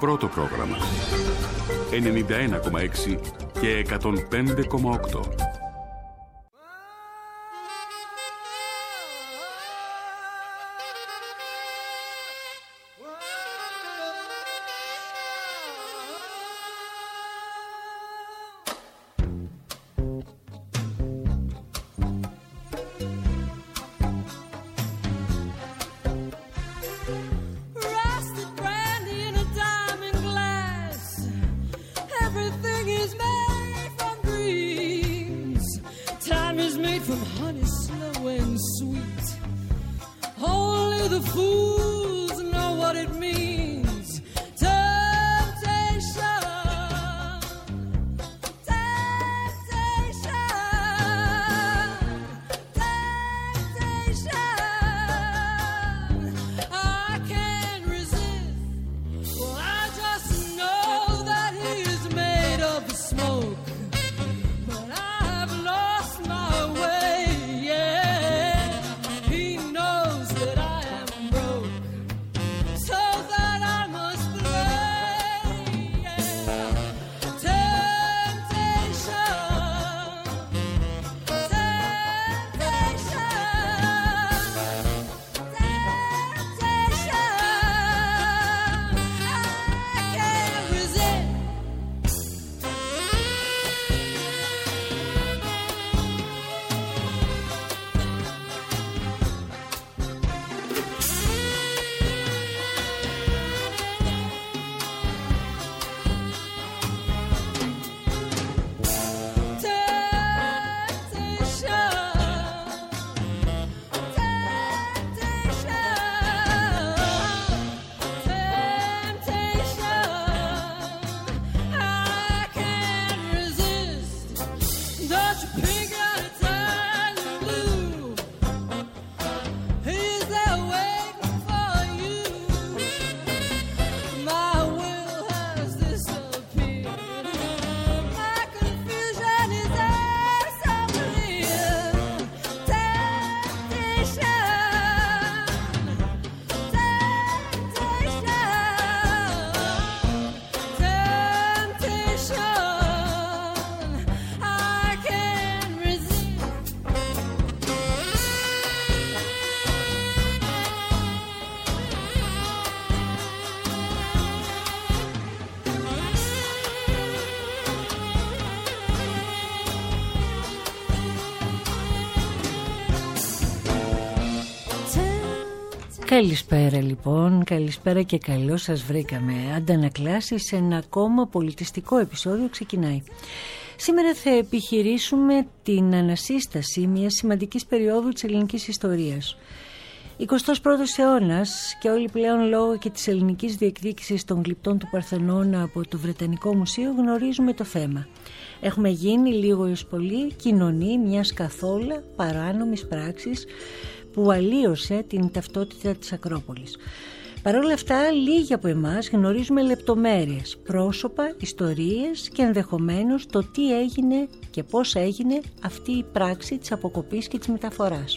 πρώτο πρόγραμμα. 91,6 και 105,8. Καλησπέρα λοιπόν, καλησπέρα και καλώς σας βρήκαμε. Αντανακλάσεις σε ένα ακόμα πολιτιστικό επεισόδιο ξεκινάει. Σήμερα θα επιχειρήσουμε την ανασύσταση μιας σημαντικής περίοδου της ελληνικής ιστορίας. 21ος αιώνας και όλοι πλέον λόγω και της ελληνικής διεκδίκησης των γλυπτών του Παρθενώνα από το Βρετανικό Μουσείο γνωρίζουμε το θέμα. Έχουμε γίνει λίγο έως πολύ κοινωνή μιας καθόλου παράνομης πράξης που αλλίωσε την ταυτότητα της Ακρόπολης. Παρ' όλα αυτά, λίγοι από εμάς γνωρίζουμε λεπτομέρειες, πρόσωπα, ιστορίες και ενδεχομένως το τι έγινε και πώς έγινε αυτή η πράξη της αποκοπής και της μεταφοράς.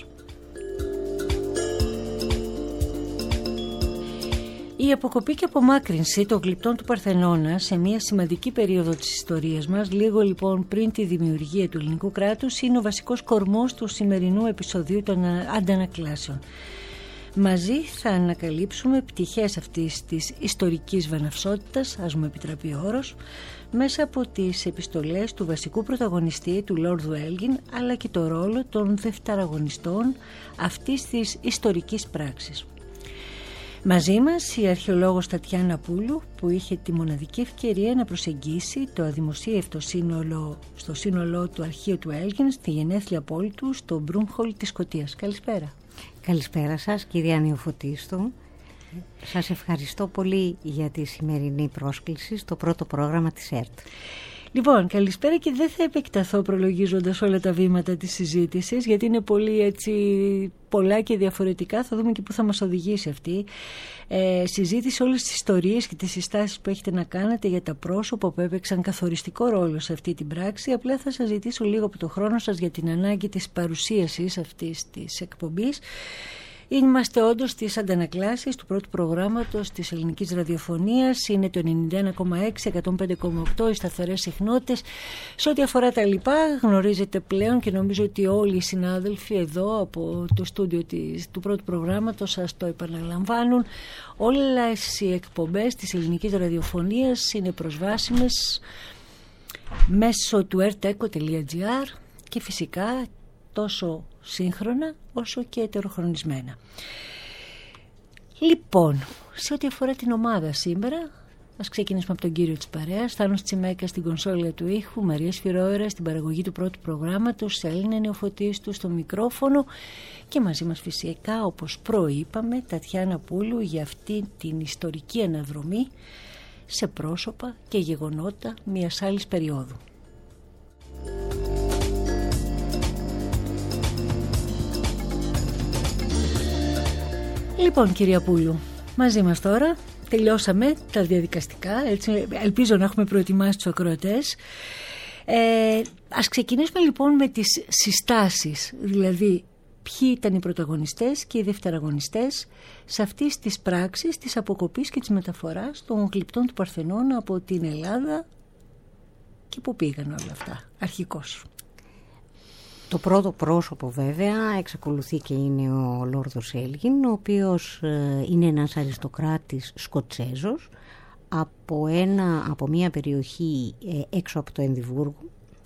Η αποκοπή και απομάκρυνση των γλυπτών του Παρθενώνα σε μια σημαντική περίοδο της ιστορίας μας, λίγο λοιπόν πριν τη δημιουργία του ελληνικού κράτους, είναι ο βασικός κορμός του σημερινού επεισοδίου των αντανακλάσεων. Μαζί θα ανακαλύψουμε πτυχές αυτής της ιστορικής βαναυσότητας, ας μου επιτραπεί ο όρος, μέσα από τις επιστολές του βασικού πρωταγωνιστή, του Λόρδου Έλγιν, αλλά και το ρόλο των δευτεραγωνιστών αυτής της ιστορικής πράξης. Μαζί μας η αρχαιολόγος Τατιάνα Πούλου, που είχε τη μοναδική ευκαιρία να προσεγγίσει το αδημοσίευτο στο σύνολό του αρχείο του Έλγιν στη γενέθλια πόλη του στο Μπρουμχολ της Σκωτίας. Καλησπέρα. Καλησπέρα σας, κυρία Νεοφωτίστου. Σας ευχαριστώ πολύ για τη σημερινή πρόσκληση στο πρώτο πρόγραμμα της ΕΡΤ. Λοιπόν, καλησπέρα και δεν θα επεκταθώ προλογίζοντας όλα τα βήματα της συζήτησης, γιατί είναι πολύ έτσι πολλά και διαφορετικά. Θα δούμε και πού θα μας οδηγήσει αυτή συζήτηση, όλες τις ιστορίες και τις συστάσεις που έχετε να κάνετε για τα πρόσωπα που έπαιξαν καθοριστικό ρόλο σε αυτή την πράξη. Απλά θα σας ζητήσω λίγο από το χρόνο σας για την ανάγκη της παρουσίασης αυτής της εκπομπής Είμαστε όντως στις αντανακλάσεις του πρώτου προγράμματος της ελληνικής ραδιοφωνίας. Είναι το 91,6, 105,8 οι σταθερές συχνότητες. Σε ό,τι αφορά τα λοιπά, γνωρίζετε πλέον και νομίζω ότι όλοι οι συνάδελφοι εδώ από το στούντιο του πρώτου προγράμματος σας το επαναλαμβάνουν. Όλες οι εκπομπές της ελληνικής ραδιοφωνίας είναι προσβάσιμες μέσω του rteco.gr και φυσικά τόσο σύγχρονα όσο και ετεροχρονισμένα. Λοιπόν, σε ό,τι αφορά την ομάδα σήμερα, ας ξεκινήσουμε από τον κύριο της παρέας. Θάνος Τσιμέκας στην κονσόλα του ήχου, Μαρία Σφυρόερα στην παραγωγή του πρώτου προγράμματος, Σελίνα Νεοφωτίστου στο μικρόφωνο και μαζί μας φυσικά, όπως προείπαμε, Τατιάνα Πούλου για αυτή την ιστορική αναδρομή σε πρόσωπα και γεγονότα μιας άλλης περίοδου. Λοιπόν, κυρία Πούλου, μαζί μας τώρα τελειώσαμε τα διαδικαστικά, έτσι, ελπίζω να έχουμε προετοιμάσει τους ακροατές. Ας ξεκινήσουμε λοιπόν με τις συστάσεις, δηλαδή ποιοι ήταν οι πρωταγωνιστές και οι δευτεραγωνιστές σε αυτής της πράξης της αποκοπής και της μεταφοράς των γλυπτών του Παρθενώνα από την Ελλάδα και πού πήγαν όλα αυτά αρχικώς. Το πρώτο πρόσωπο βέβαια εξακολουθεί και είναι ο Λόρδος Έλγιν, ο οποίος είναι ένας αριστοκράτης Σκοτσέζος από μια περιοχή έξω από το Εδιμβούργο.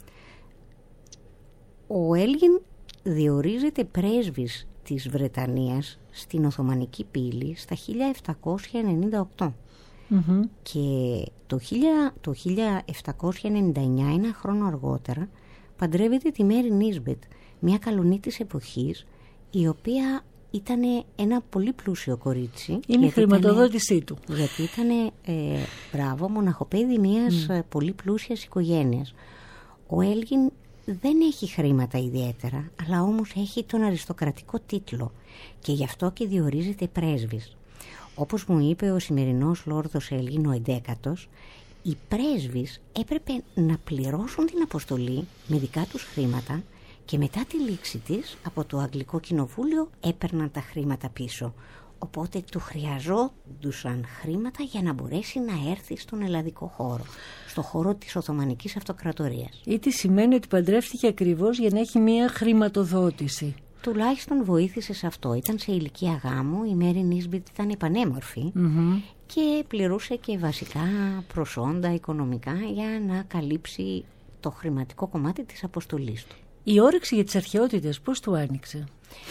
Ο Έλγιν διορίζεται πρέσβης της Βρετανίας στην Οθωμανική πύλη στα 1798 και το 1799, ένα χρόνο αργότερα, παντρεύεται τη Μέρι Νίσμπετ, μια καλονή της εποχής, η οποία ήταν ένα πολύ πλούσιο κορίτσι. Είναι η χρηματοδότησή του. Γιατί ήταν, μοναχοπέδι μιας πολύ πλούσιας οικογένειας. Ο Έλγιν δεν έχει χρήματα ιδιαίτερα, αλλά όμως έχει τον αριστοκρατικό τίτλο και γι' αυτό και διορίζεται πρέσβης. Όπως μου είπε ο σημερινός Λόρδος Έλγιν, ο 11ος, οι πρέσβεις έπρεπε να πληρώσουν την αποστολή με δικά τους χρήματα και μετά τη λήξη της από το Αγγλικό Κοινοβούλιο έπαιρναν τα χρήματα πίσω. Οπότε του χρειαζόντουσαν χρήματα για να μπορέσει να έρθει στον ελλαδικό χώρο, στο χώρο της Οθωμανικής Αυτοκρατορίας. Ή τι σημαίνει ότι παντρεύτηκε ακριβώς για να έχει μια χρηματοδότηση. Τουλάχιστον βοήθησε σε αυτό. Ήταν σε ηλικία γάμου, η Μέρι Νίσμπετ ήταν πανέμορφη και πληρούσε και βασικά προσόντα οικονομικά για να καλύψει το χρηματικό κομμάτι της αποστολής του. Η όρεξη για τις αρχαιότητες πώς του άνοιξε?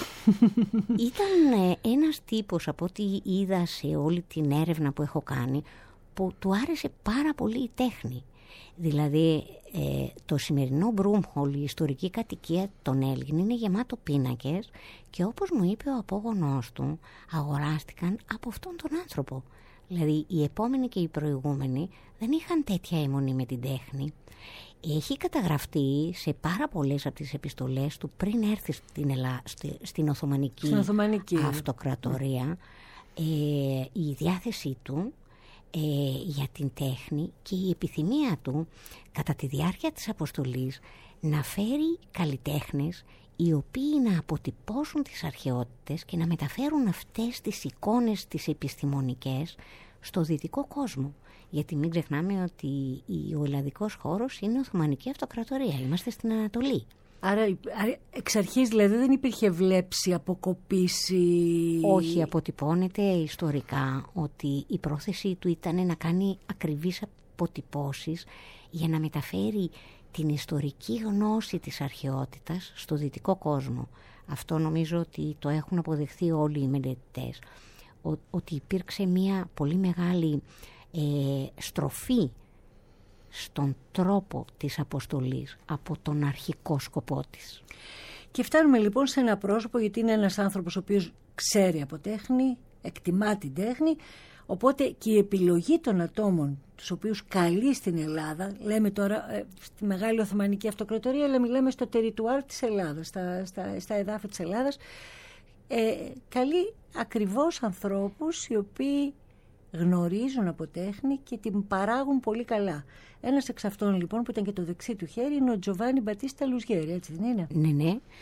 Ήταν ένας τύπος, από ό,τι είδα σε όλη την έρευνα που έχω κάνει, που του άρεσε πάρα πολύ η τέχνη. Δηλαδή το σημερινό Μπρουμχολ, η ιστορική κατοικία των Έλγιν, είναι γεμάτο πίνακες και όπως μου είπε ο απόγονός του, αγοράστηκαν από αυτόν τον άνθρωπο. Δηλαδή οι επόμενοι και οι προηγούμενοι δεν είχαν τέτοια αιμονή με την τέχνη. Έχει καταγραφεί σε πάρα πολλές από τις επιστολές του πριν έρθει στην Οθωμανική Αυτοκρατορία η διάθεσή του για την τέχνη και η επιθυμία του κατά τη διάρκεια της αποστολής να φέρει καλλιτέχνες οι οποίοι να αποτυπώσουν τις αρχαιότητες και να μεταφέρουν αυτές τις εικόνες τις επιστημονικές στο δυτικό κόσμο. Γιατί μην ξεχνάμε ότι ο ελλαδικός χώρος είναι η Οθωμανική Αυτοκρατορία, είμαστε στην Ανατολή. Άρα εξ αρχής δηλαδή δεν υπήρχε βλέψη, αποκοπήσει? Όχι, αποτυπώνεται ιστορικά ότι η πρόθεση του ήταν να κάνει ακριβείς αποτυπώσεις για να μεταφέρει την ιστορική γνώση της αρχαιότητας στο δυτικό κόσμο. Αυτό νομίζω ότι το έχουν αποδεχθεί όλοι οι μελετητές, ότι υπήρξε μια πολύ μεγάλη στροφή στον τρόπο της αποστολής από τον αρχικό σκοπό της. Και φτάνουμε λοιπόν σε ένα πρόσωπο, γιατί είναι ένας άνθρωπος ο οποίος ξέρει από τέχνη, εκτιμά την τέχνη, οπότε και η επιλογή των ατόμων τους οποίους καλεί στην Ελλάδα, λέμε τώρα στη Μεγάλη Οθωμανική Αυτοκρατορία, αλλά μιλάμε στο τεριτουάρ της Ελλάδας, στα εδάφη της Ελλάδας, καλεί ακριβώς ανθρώπους οι οποίοι γνωρίζουν από τέχνη και την παράγουν πολύ καλά. Ένας εξ αυτών λοιπόν, που ήταν και το δεξί του χέρι, είναι ο Τζοβάνι Μπατίστα Λουζιέρη, έτσι δεν είναι? Ναι.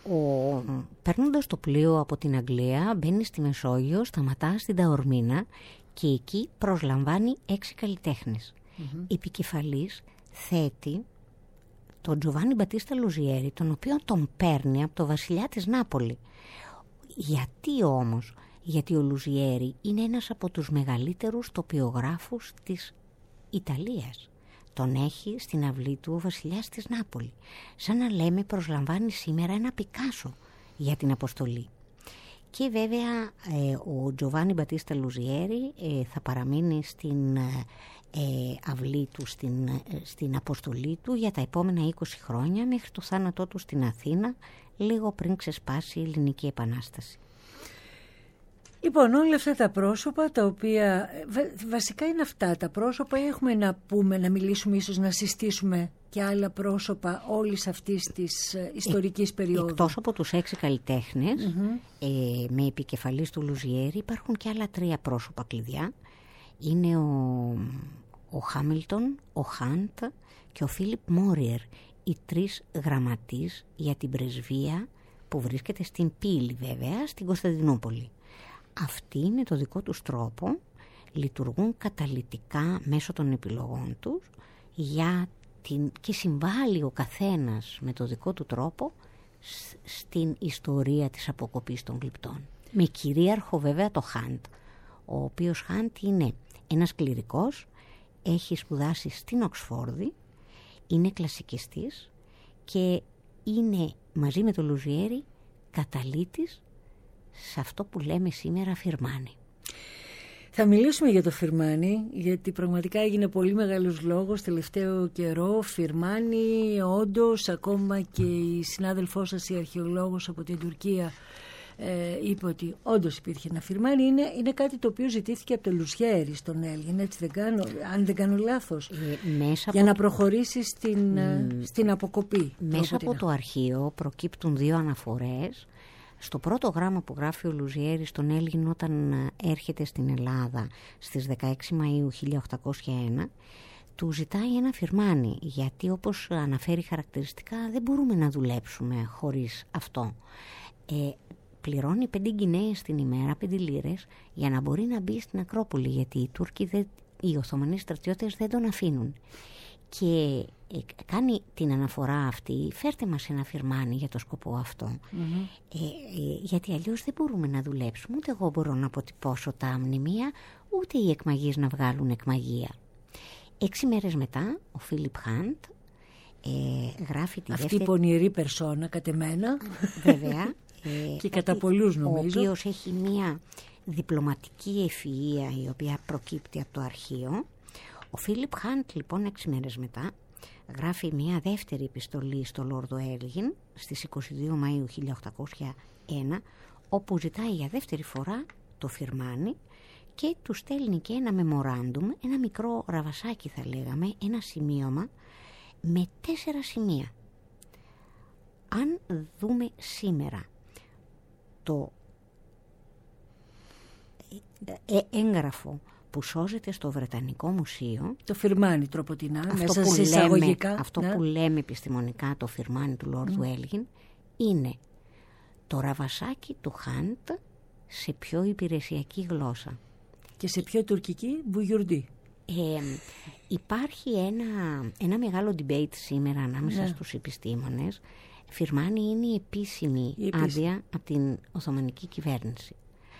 Παίρνοντας το πλοίο από την Αγγλία, μπαίνει στη Μεσόγειο, σταματά στην Ταορμίνα και εκεί προσλαμβάνει 6 καλλιτέχνες. Επικεφαλής θέτει τον Τζοβάνι Μπατίστα Λουζιέρη, τον οποίο τον παίρνει από το βασιλιά της Νάπολη. Γιατί όμως? Γιατί ο Λουζιέρη είναι ένας από τους μεγαλύτερους τοπιογράφους της Ιταλίας. Τον έχει στην αυλή του ο βασιλιάς της Νάπολη. Σαν να λέμε προσλαμβάνει σήμερα ένα Πικάσο για την αποστολή. Και βέβαια ο Τζοβάνι Μπατίστα Λουζιέρη θα παραμείνει στην αυλή του, στην αποστολή του για τα επόμενα 20 χρόνια μέχρι το θάνατό του στην Αθήνα, λίγο πριν ξεσπάσει η Ελληνική Επανάσταση. Λοιπόν, όλα αυτά τα πρόσωπα, τα οποία βασικά είναι αυτά τα πρόσωπα, έχουμε να πούμε, να μιλήσουμε, ίσως να συστήσουμε και άλλα πρόσωπα όλης αυτής της ιστορικής περίοδου. Εκτός από τους 6 καλλιτέχνες, με επικεφαλής του Λουζιέρη, υπάρχουν και άλλα 3 πρόσωπα κλειδιά. Είναι ο Χάμιλτον, ο Χάντ και ο Φίλιπ Μόριερ, οι 3 γραμματείς για την πρεσβεία που βρίσκεται στην Πύλη, βέβαια, στην Κωνσταντινούπολη. Αυτοί με το δικό τους τρόπο λειτουργούν καταλυτικά μέσω των επιλογών τους και συμβάλλει ο καθένας με το δικό του τρόπο στην ιστορία της αποκοπής των γλυπτών. Με κυρίαρχο βέβαια το Χάντ, ο οποίος Χάντ είναι ένας κληρικός, έχει σπουδάσει στην Οξφόρδη, είναι κλασικιστής και είναι μαζί με τον Λουζιέρη καταλύτης σε αυτό που λέμε σήμερα Φιρμάνι. Θα μιλήσουμε για το Φιρμάνι, γιατί πραγματικά έγινε πολύ μεγάλος λόγος τελευταίο καιρό. Φιρμάνι, όντως, ακόμα και η συνάδελφός σας, η αρχαιολόγος από την Τουρκία, είπε ότι όντως υπήρχε ένα Φιρμάνι. Είναι κάτι το οποίο ζητήθηκε από το Λουζιέρη στον Έλγιν, έτσι αν δεν κάνω λάθος, για να προχωρήσει στην αποκοπή. Μέσα από το αρχείο προκύπτουν 2 αναφορές. Στο πρώτο γράμμα που γράφει ο Λουζιέρη στον Έλγιν όταν έρχεται στην Ελλάδα στις 16 Μαΐου 1801, του ζητάει ένα Φιρμάνι, γιατί όπως αναφέρει χαρακτηριστικά δεν μπορούμε να δουλέψουμε χωρίς αυτό. Πληρώνει 5 γκινέες την ημέρα, 5 λίρες, για να μπορεί να μπει στην Ακρόπολη, γιατί οι Τούρκοι, οι Οθωμανοί στρατιώτες δεν τον αφήνουν. Και κάνει την αναφορά αυτή, φέρτε μας ένα Φιρμάνι για το σκοπό αυτό, γιατί αλλιώς δεν μπορούμε να δουλέψουμε, ούτε εγώ μπορώ να αποτυπώσω τα μνημεία, ούτε οι εκμαγείς να βγάλουν εκμαγεία. 6 μέρες μετά ο Φίλιπ Χάντ γράφει τη αυτή η πονηρή περσόνα κατ' εμένα, βέβαια, και κατά πολλούς νομίζω, ο οποίος έχει μια διπλωματική ευφυΐα η οποία προκύπτει από το αρχείο. Ο Φίλιπ Χάντ λοιπόν 6 μέρες μετά γράφει μια δεύτερη επιστολή στο Λόρδο Έλγιν στις 22 Μαΐου 1801, όπου ζητάει για δεύτερη φορά το Φιρμάνι και του στέλνει και ένα memorandum, ένα μικρό ραβασάκι θα λέγαμε, ένα σημείωμα με 4 σημεία. Αν δούμε σήμερα το έγγραφο που σώζεται στο Βρετανικό Μουσείο, το Φιρμάνι τροποτινά, μέσα σε εισαγωγικά, αυτό που λέμε επιστημονικά το Φιρμάνι του Λόρδου Έλγιν, είναι το ραβασάκι του Χάντ σε πιο υπηρεσιακή γλώσσα. Και σε πιο τουρκική, μπουγιουρντή. Υπάρχει ένα μεγάλο debate σήμερα ανάμεσα στους επιστήμονες. Φιρμάνι είναι η επίσημη άδεια από την Οθωμανική κυβέρνηση.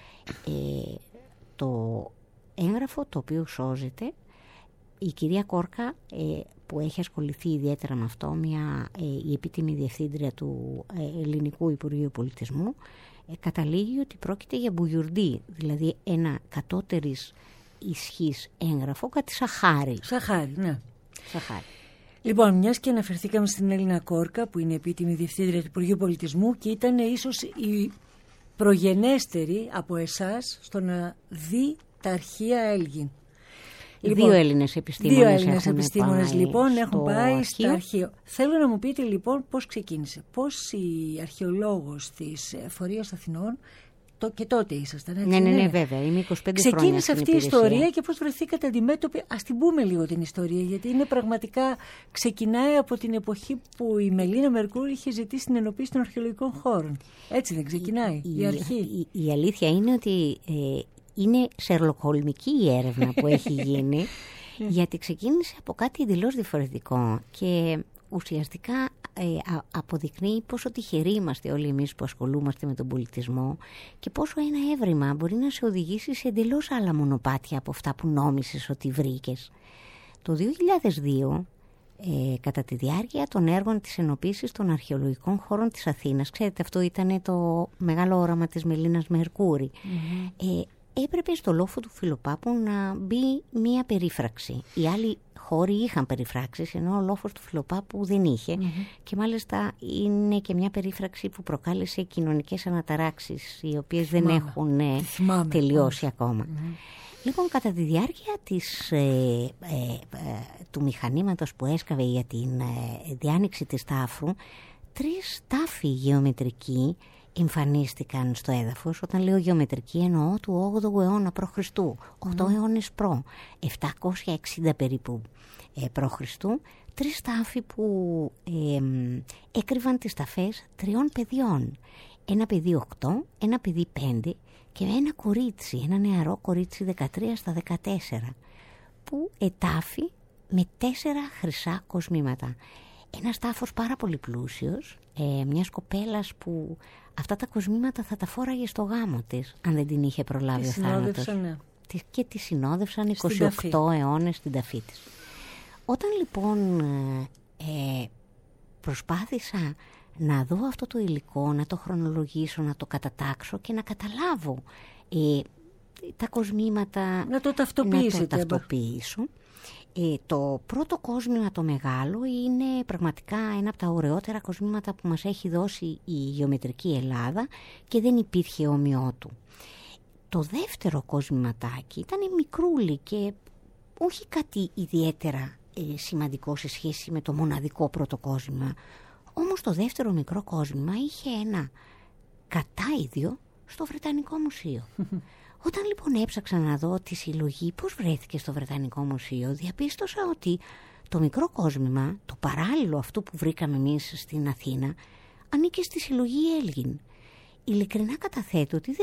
Το έγγραφο το οποίο σώζεται, η κυρία Κόρκα, που έχει ασχοληθεί ιδιαίτερα με αυτό, η επίτιμη διευθύντρια του Ελληνικού Υπουργείου Πολιτισμού, καταλήγει ότι πρόκειται για μπουγιουρντή, δηλαδή ένα κατώτερης ισχύς έγγραφο, κάτι σαχάρι. Σαχάρι, ναι. Σαχάρι. Λοιπόν, μιας και αναφερθήκαμε στην Έλληνα Κόρκα, που είναι επίτιμη διευθύντρια του Υπουργείου Πολιτισμού και ήταν ίσως η προγενέστερη από εσάς στο να δει τα αρχεία Έλγιν. Λοιπόν, 2 Έλληνες επιστήμονες λοιπόν έχουν πάει στο αρχείο. Θέλω να μου πείτε λοιπόν πώς ξεκίνησε. Πώς η αρχαιολόγος της Εφορίας Αθηνών και τότε ήσασταν, έτσι? Ναι, βέβαια. Είμαι 25 χρόνια. Ξεκίνησε αυτή η ιστορία και πώς βρεθήκατε αντιμέτωποι? Ας την πούμε λίγο την ιστορία, γιατί είναι πραγματικά, ξεκινάει από την εποχή που η Μελίνα Μερκούρη είχε ζητήσει την ενοποίηση των αρχαιολογικών χώρων. Έτσι δεν ξεκινάει η αρχή? Η αλήθεια είναι ότι είναι σερλοκολμική η έρευνα που έχει γίνει, γιατί ξεκίνησε από κάτι εντελώς διαφορετικό και ουσιαστικά αποδεικνύει πόσο τυχεροί είμαστε όλοι εμείς που ασχολούμαστε με τον πολιτισμό και πόσο ένα έβριμα μπορεί να σε οδηγήσει σε εντελώς άλλα μονοπάτια από αυτά που νόμισες ότι βρήκες. Το 2002, κατά τη διάρκεια των έργων της ενοποίησης των αρχαιολογικών χώρων της Αθήνας, ξέρετε, αυτό ήταν το μεγάλο όραμα της Μελίνας Μερκούρη, έπρεπε στο λόφο του Φιλοπάπου να μπει μία περίφραξη. Οι άλλοι χώροι είχαν περιφράξεις, ενώ ο λόφος του Φιλοπάπου δεν είχε. Και μάλιστα είναι και μια περίφραξη που προκάλεσε κοινωνικές αναταράξεις, οι οποίες δεν έχουν τελειώσει ακόμα. Λοιπόν, κατά τη διάρκεια του μηχανήματος που έσκαβε για την διάνοιξη της τάφρου, 3 τάφοι γεωμετρικοί εμφανίστηκαν στο έδαφος. Όταν λέω γεωμετρική εννοώ του 8ου αιώνα π.Χ., 8 αιώνες προ, 760 περίπου π.Χ., 3 τάφοι που έκρυβαν τις ταφές 3 παιδιών. Ένα παιδί 8, ένα παιδί 5 και ένα κορίτσι, ένα νεαρό κορίτσι 13 στα 14, που ετάφη με 4 χρυσά κοσμήματα. Ένας τάφος πάρα πολύ πλούσιος, μιας κοπέλας που αυτά τα κοσμήματα θα τα φόραγε στο γάμο της, αν δεν την είχε προλάβει ο θάνατος. Ναι. Και τη συνόδευσαν 28 αιώνες στην ταφή της. Όταν λοιπόν προσπάθησα να δω αυτό το υλικό, να το χρονολογήσω, να το κατατάξω και να καταλάβω τα κοσμήματα, να το ταυτοποιήσω. Το πρώτο κόσμημα, το μεγάλο, είναι πραγματικά ένα από τα ωραιότερα κοσμήματα που μας έχει δώσει η γεωμετρική Ελλάδα και δεν υπήρχε όμοιό του. Το δεύτερο κοσμηματάκι ήταν μικρούλι και όχι κάτι ιδιαίτερα σημαντικό σε σχέση με το μοναδικό πρώτο κόσμημα. Όμως το δεύτερο μικρό κόσμημα είχε ένα κατάιδιο στο Βρετανικό Μουσείο. Όταν λοιπόν έψαξα να δω τη συλλογή πώς βρέθηκε στο Βρετανικό Μουσείο, διαπίστωσα ότι το μικρό κόσμημα, το παράλληλο αυτού που βρήκαμε εμείς στην Αθήνα, ανήκε στη συλλογή Έλγιν. Ειλικρινά καταθέτω ότι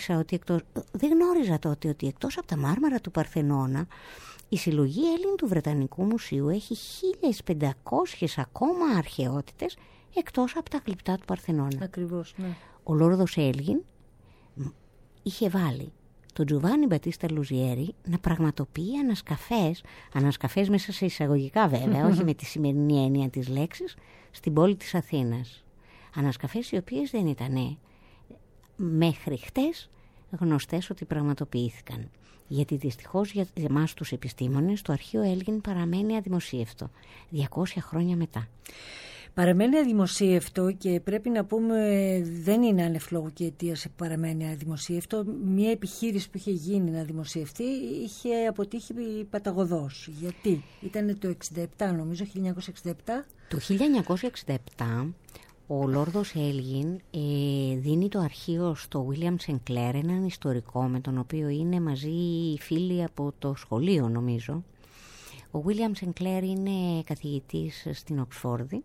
δεν γνώριζα τότε ότι εκτός από τα μάρμαρα του Παρθενώνα, η συλλογή Έλγιν του Βρετανικού Μουσείου έχει 1500 ακόμα αρχαιότητες εκτός από τα γλυπτά του Παρθενώνα. Ακριβώς, ναι. Ο Λόρδος Έλγιν είχε βάλει τον Τζοβάνι Μπατίστα Λουζιέρη να πραγματοποιεί ανασκαφές μέσα σε εισαγωγικά βέβαια, όχι με τη σημερινή έννοια της λέξης, στην πόλη της Αθήνας. Ανασκαφές οι οποίες δεν ήταν μέχρι χτες γνωστές ότι πραγματοποιήθηκαν. Γιατί δυστυχώς για εμάς τους επιστήμονες το αρχείο Έλγιν παραμένει αδημοσίευτο 200 χρόνια μετά. Παραμένει αδημοσίευτο και πρέπει να πούμε δεν είναι ανεφλόγου και αιτίας που παραμένει αδημοσίευτο. Μια επιχείρηση που είχε γίνει να δημοσιευτεί είχε αποτύχει παταγωδώς. Γιατί ήταν το 1967 νομίζω, 1967. Το 1967 ο Λόρδος Έλγιν δίνει το αρχείο στο William Sinclair, έναν ιστορικό με τον οποίο είναι μαζί φίλοι από το σχολείο νομίζω. Ο William Sinclair είναι καθηγητής στην Οξφόρδη.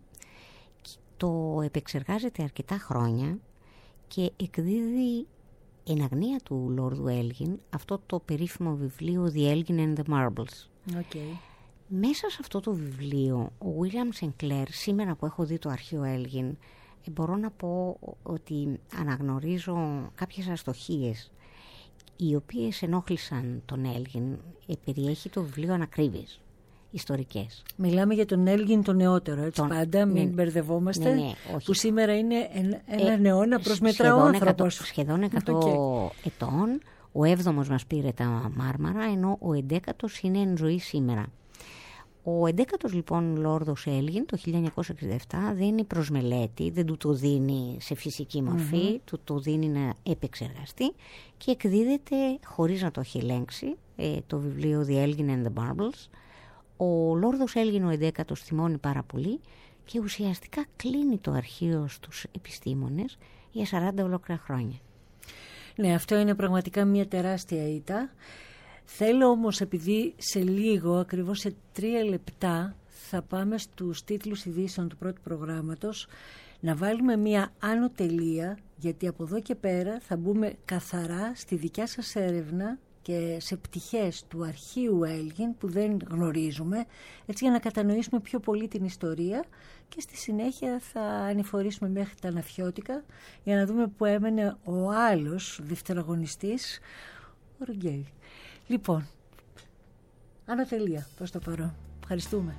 Το επεξεργάζεται αρκετά χρόνια και εκδίδει εν αγνία του Λόρδου Έλγιν αυτό το περίφημο βιβλίο The Elgin and the Marbles. Okay. Μέσα σε αυτό το βιβλίο ο William Sinclair, σήμερα που έχω δει το αρχείο Έλγιν, μπορώ να πω ότι αναγνωρίζω κάποιες αστοχίες οι οποίες ενόχλησαν τον Έλγιν. Περιέχει το βιβλίο ανακρίβειες ιστορικές. Μιλάμε για τον Έλγιν τον νεότερο, έτσι πάντα, μην μπερδευόμαστε, που σήμερα είναι έναν αιώνα προσμετράω άνθρωπος. Σχεδόν 100 ετών, ο 7ος μας πήρε τα μάρμαρα, ενώ ο 11ος είναι εν ζωή σήμερα. Ο 11ος λοιπόν Λόρδος Έλγιν το 1967 δίνει προς μελέτη, δεν του το δίνει σε φυσική μορφή, του το δίνει να επεξεργαστεί και εκδίδεται χωρίς να το έχει ελέγξει το βιβλίο The Elgin and the Marbles. Ο Λόρδος Έλγιν ο 11ος θυμώνει πάρα πολύ και ουσιαστικά κλείνει το αρχείο στους επιστήμονες για 40 ολόκληρα χρόνια. Ναι, αυτό είναι πραγματικά μια τεράστια ήττα. Θέλω όμως, επειδή σε λίγο, ακριβώς σε 3 λεπτά, θα πάμε στους τίτλους ειδήσεων του πρώτου προγράμματος, να βάλουμε μια άνω τελεία, γιατί από εδώ και πέρα θα μπούμε καθαρά στη δικιά σας έρευνα και σε πτυχές του αρχείου Έλγιν που δεν γνωρίζουμε, έτσι για να κατανοήσουμε πιο πολύ την ιστορία, και στη συνέχεια θα ανηφορήσουμε μέχρι τα Ναφιώτικα για να δούμε που έμενε ο άλλος δευτεραγωνιστής, ο Ρουγκέλη. Λοιπόν, άνω τελεία προς το παρόν. Ευχαριστούμε.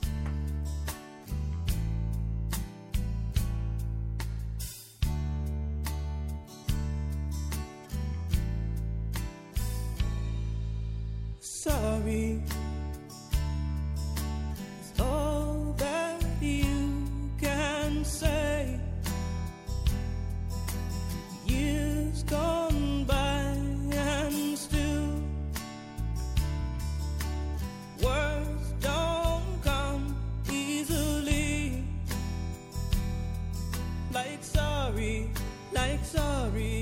Sorry is all that you can say. Years gone by and still words don't come easily. Like sorry, like sorry.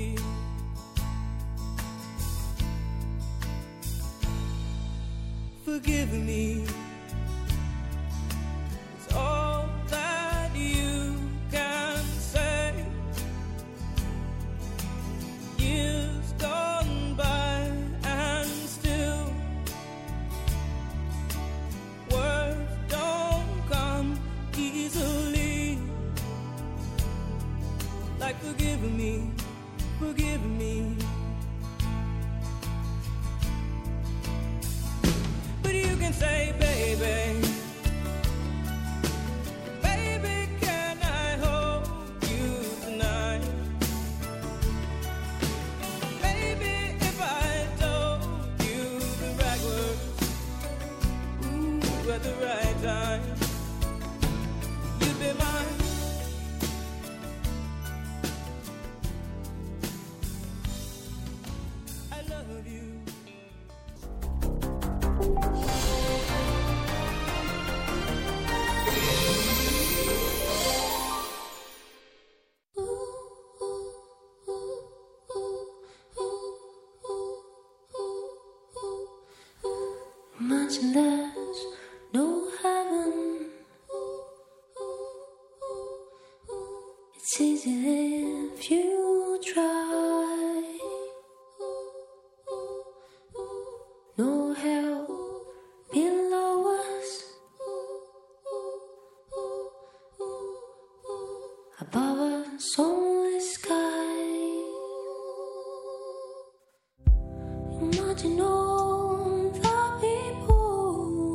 Forgive me, it's all that you can say. Years gone by and still words don't come easily. Like forgive me, forgive me. Say, baby, baby, can I hold you tonight? Baby, if I told you the right words, ooh, at the right time, you'd be mine. I love you. Imagine there's no heaven. It's easy if you try. No hell below us. Above us only sky. Imagine all the people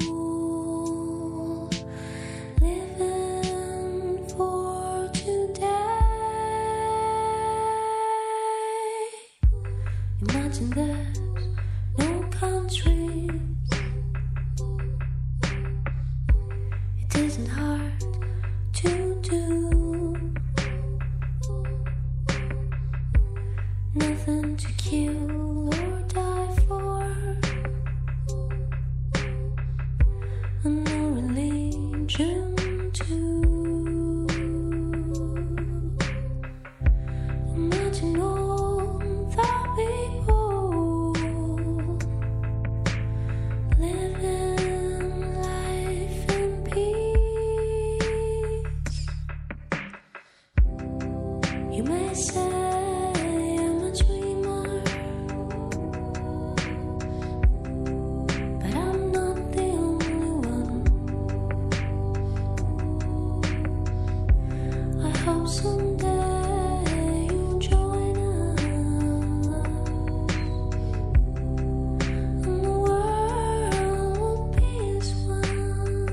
living for today. Imagine there's no countries. It isn't hard to do. Nothing to kill or die for. And no religion too. Imagine all the people living life in peace. You may say I'm a dreamer, but I'm not the only one. I hope someday you'll join us, and the world will be as one.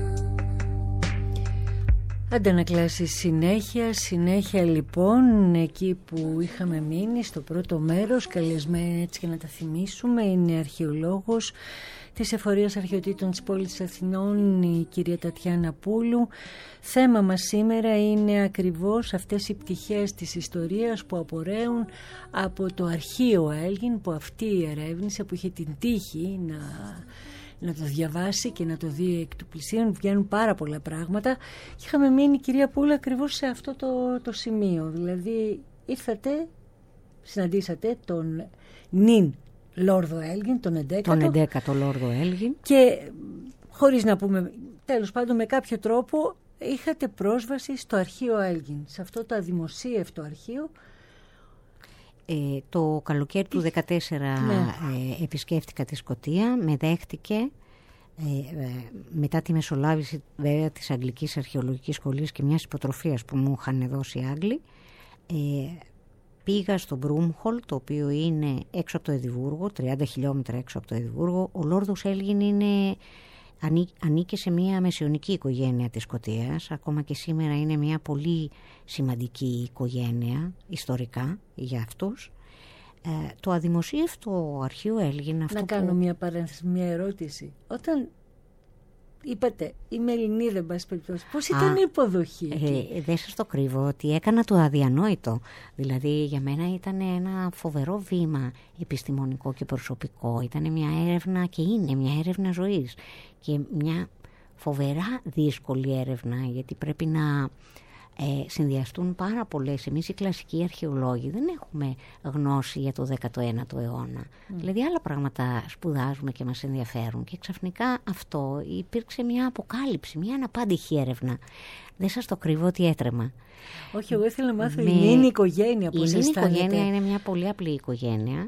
Αντανακλάσεις συνέχεια λοιπόν, εκεί που είχαμε μείνει στο πρώτο μέρος, καλεσμένη έτσι και να τα θυμίσουμε, είναι αρχαιολόγος της Εφορίας Αρχαιοτήτων της πόλης Αθηνών, η κυρία Τατιάνα Πούλου. Θέμα μας σήμερα είναι ακριβώς αυτές οι πτυχές της ιστορίας που απορρέουν από το αρχείο Έλγιν, που αυτή ερεύνησε, που είχε την τύχη να το διαβάσει και να το δει εκ του πλησίον. Βγαίνουν πάρα πολλά πράγματα. Είχαμε μείνει, κυρία Πούλα, ακριβώς σε αυτό το σημείο. Δηλαδή ήρθατε συναντήσατε τον νυν Λόρδο Έλγιν, τον 11ο. Τον 11ο Λόρδο Έλγιν. Και χωρίς να πούμε, τέλος πάντων με κάποιο τρόπο είχατε πρόσβαση στο αρχείο Έλγιν, σε αυτό το αδημοσίευτο αρχείο. Το καλοκαίρι του 2014 επισκέφτηκα τη Σκωτία, με δέχτηκε μετά τη μεσολάβηση βέβαια της Αγγλικής Αρχαιολογικής Σχολής και μιας υποτροφίας που μου είχαν δώσει οι Άγγλοι. Πήγα στο Μπρουμχολ, το οποίο είναι έξω από το Εδιμβούργο, 30 χιλιόμετρα έξω από το Εδιμβούργο. Ο Λόρδος Έλγιν ανήκε σε μια μεσαιωνική οικογένεια της Σκωτίας. Ακόμα και σήμερα είναι μια πολύ σημαντική οικογένεια ιστορικά για αυτούς. Το αδημοσίευτο αρχείο Έλγιν... Να κάνω μια παρένθεση, μια ερώτηση. Όταν είπατε είμαι Ελληνίδα, εν πάση περιπτώσει, πώς ήταν η υποδοχή? Δεν σας το κρύβω ότι έκανα το αδιανόητο. Δηλαδή για μένα ήταν ένα φοβερό βήμα επιστημονικό και προσωπικό. Ήταν μια έρευνα και είναι μια έρευνα ζωής και μια φοβερά δύσκολη έρευνα, γιατί πρέπει να συνδυαστούν πάρα πολλές. Εμείς οι κλασικοί αρχαιολόγοι δεν έχουμε γνώση για το 19ο αιώνα. Δηλαδή άλλα πράγματα σπουδάζουμε και μας ενδιαφέρουν, και ξαφνικά αυτό υπήρξε μια αποκάλυψη, μια αναπάντηχη έρευνα. Δεν σας το κρύβω ότι έτρεμα. Όχι, εγώ ήθελα να μάθω η νυν οικογένεια πώς αισθάνεται. Η οικογένεια είναι μια πολύ απλή οικογένεια.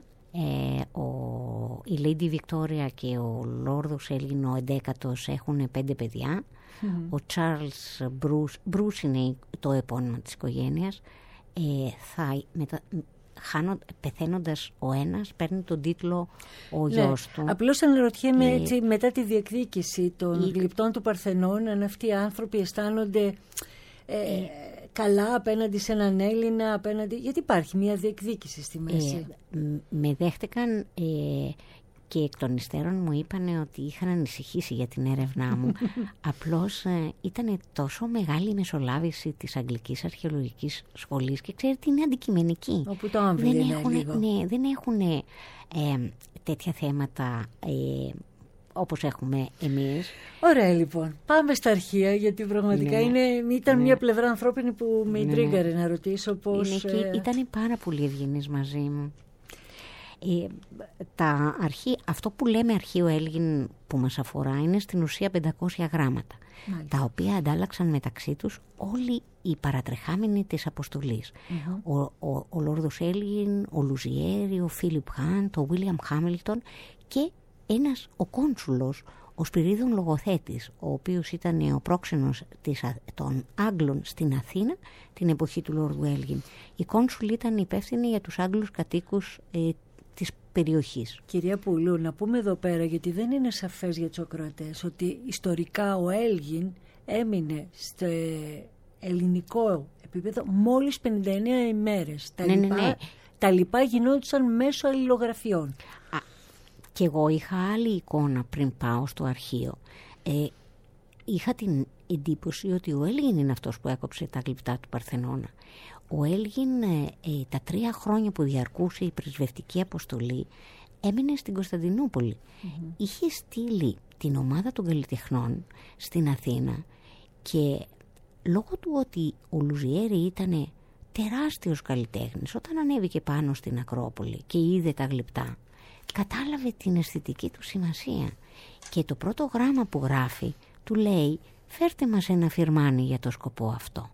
Η Lady Victoria και ο Λόρδος Έλγιν ο 11ος έχουν 5 παιδιά. Ο Charles Bruce είναι το επώνυμο της οικογένειας. Πεθαίνοντας ο ένας, παίρνει τον τίτλο ο γιος του. Απλώς αναρωτιέμαι έτσι, μετά τη διεκδίκηση των γλυπτών του Παρθενών, αν αυτοί οι άνθρωποι αισθάνονται καλά απέναντι σε έναν Έλληνα, γιατί υπάρχει μια διεκδίκηση στη μέση. Με δέχτηκαν και εκ των υστέρων μου είπανε ότι είχαν ανησυχήσει για την έρευνά μου. Απλώς ήταν τόσο μεγάλη η μεσολάβηση της Αγγλικής Αρχαιολογικής Σχολής και ξέρετε είναι αντικειμενική. Όπου το άμβλη είναι λίγο. Ναι, δεν έχουν τέτοια θέματα όπως έχουμε εμείς. Ωραία, λοιπόν. Πάμε στα αρχεία, γιατί πραγματικά ήταν μια πλευρά ανθρώπινη που με ιντρίγκαρε να ρωτήσω πώς... Ήταν πάρα πολύ ευγενής μαζί μου. Αυτό που λέμε αρχείο Έλγιν που μας αφορά είναι στην ουσία 500 γράμματα. Μάλιστα. Τα οποία αντάλλαξαν μεταξύ τους όλοι οι παρατρεχάμενοι της αποστολής. Ο Λόρδος Έλγιν, ο Λουζιέρι, ο Φίλιπ Χαντ, ο Βίλιαμ Χάμιλτον και ο κόνσουλος, ο Σπυρίδων Λογοθέτης, ο οποίος ήταν ο πρόξενος των Άγγλων στην Αθήνα την εποχή του Λόρδου Έλγιν. Οι κόνσουλοι ήταν υπεύθυνοι για τους Άγγλους κατοίκους της περιοχής. Κυρία Πουλού, να πούμε εδώ πέρα, γιατί δεν είναι σαφές για τους ακροατές, ότι ιστορικά ο Έλγιν έμεινε στο ελληνικό επίπεδο μόλις 59 ημέρες. Τα λοιπά γινόντουσαν μέσω αλληλογραφιών. Και εγώ είχα άλλη εικόνα πριν πάω στο αρχείο. Είχα την εντύπωση ότι ο Έλγιν είναι αυτός που έκοψε τα γλυπτά του Παρθενώνα. Ο Έλγιν τα 3 χρόνια που διαρκούσε η πρεσβευτική αποστολή έμεινε στην Κωνσταντινούπολη. Είχε στείλει την ομάδα των καλλιτεχνών στην Αθήνα και λόγω του ότι ο Λουζιέρι ήταν τεράστιος καλλιτέχνης, όταν ανέβηκε πάνω στην Ακρόπολη και είδε τα γλυπτά, κατάλαβε την αισθητική του σημασία και το πρώτο γράμμα που γράφει του λέει «Φέρτε μας ένα φιρμάνι για το σκοπό αυτό».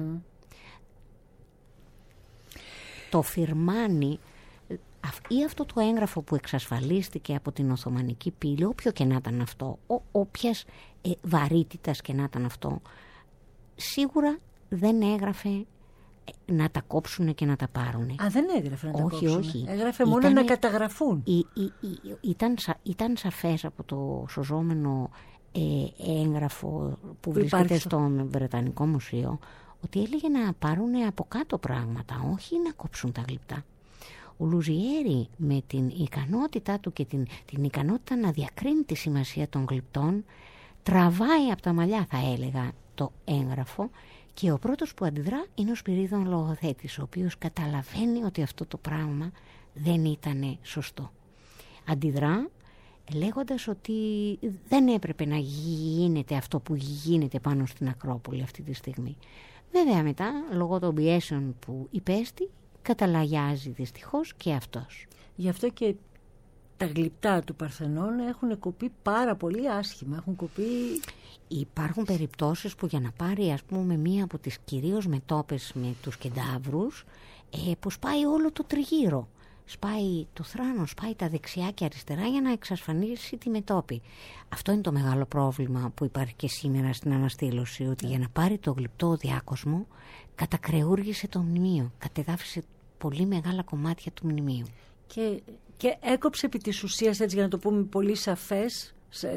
Το φιρμάνι ή αυτό το έγγραφο που εξασφαλίστηκε από την Οθωμανική πύλη, όποιο και να ήταν αυτό, όποιας βαρύτητας και να ήταν αυτό, σίγουρα δεν έγραφε να τα κόψουν και να τα πάρουν. Δεν έγραφε να τα κόψουν. Όχι. Έγραφε μόνο να καταγραφούν. Ήταν σαφές από το σωζόμενο έγγραφο που βρίσκεται στο Βρετανικό Μουσείο ότι έλεγε να πάρουν από κάτω πράγματα, όχι να κόψουν τα γλυπτά. Ο Λουζιέρι με την ικανότητά του και την ικανότητα να διακρίνει τη σημασία των γλυπτών τραβάει από τα μαλλιά, θα έλεγα, το έγγραφο, και ο πρώτος που αντιδρά είναι ο Σπυρίδων Λογοθέτης, ο οποίος καταλαβαίνει ότι αυτό το πράγμα δεν ήταν σωστό. Αντιδρά λέγοντας ότι δεν έπρεπε να γίνεται αυτό που γίνεται πάνω στην Ακρόπολη αυτή τη στιγμή. Βέβαια μετά, λόγω των πιέσεων που υπέστη, καταλαγιάζει δυστυχώς και αυτός. Γι' αυτό και τα γλυπτά του Παρθενώνα έχουν κοπεί πάρα πολύ άσχημα. Έχουν κοπεί... Υπάρχουν περιπτώσεις που για να πάρει, ας πούμε, μία από τις κυρίως μετώπες με τους κεντάβρους, που σπάει όλο το τριγύρο. Σπάει το θράνο, σπάει τα δεξιά και αριστερά για να εξασφανίσει τη μετώπη. Αυτό είναι το μεγάλο πρόβλημα που υπάρχει και σήμερα στην αναστήλωση, ότι για να πάρει το γλυπτό διάκοσμο κατακρεούργησε το μνημείο, κατεδάφισε πολύ μεγάλα κομμάτια του μνημείου. Και έκοψε επί της ουσίας, έτσι για να το πούμε πολύ σαφές,